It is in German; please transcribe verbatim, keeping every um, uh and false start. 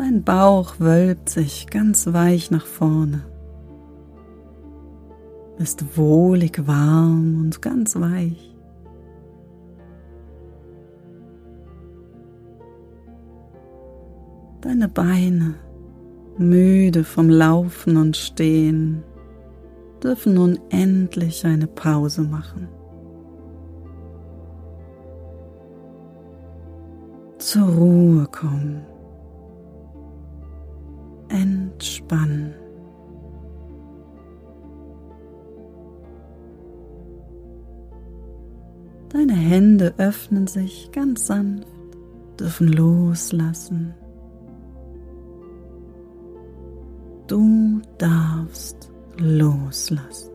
Dein Bauch wölbt sich ganz weich nach vorne, ist wohlig warm und ganz weich. Deine Beine, müde vom Laufen und Stehen, dürfen nun endlich eine Pause machen. Zur Ruhe kommen. Entspannen. Deine Hände öffnen sich ganz sanft, dürfen loslassen. Du darfst loslassen.